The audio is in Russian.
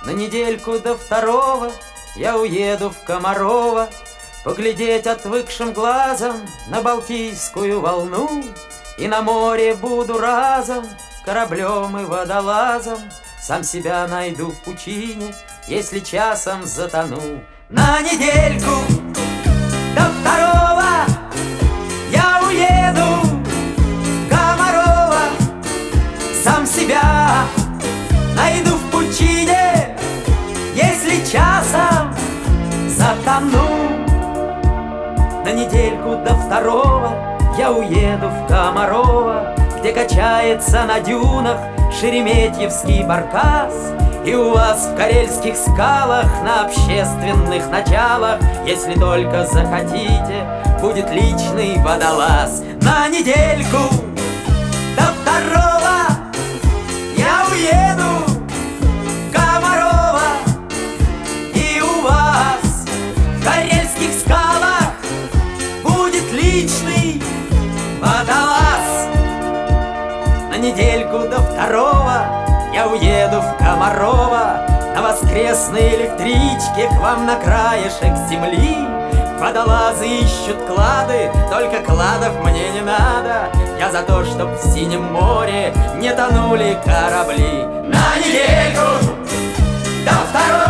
На недельку до второго я уеду в Комарово, поглядеть отвыкшим глазом на Балтийскую волну. И на море буду разом кораблем и водолазом, сам себя найду в пучине, если часом затону. На недельку до второго я уеду в Комарово, сам себя найду в пучине, если часом затону. На недельку до второго я уеду в Комарово, где качается на дюнах шереметьевский баркас. И у вас в карельских скалах на общественных началах, если только захотите, будет личный водолаз. На недельку до второго я уеду в Комарово, и у вас в карельских скалах будет личный водолаз. На недельку до второго я уеду в Комарово, на воскресной электричке к вам на краешек земли. Водолазы ищут клады, только кладов мне не надо. Я за то, чтоб в синем море не тонули корабли. На недельку до второго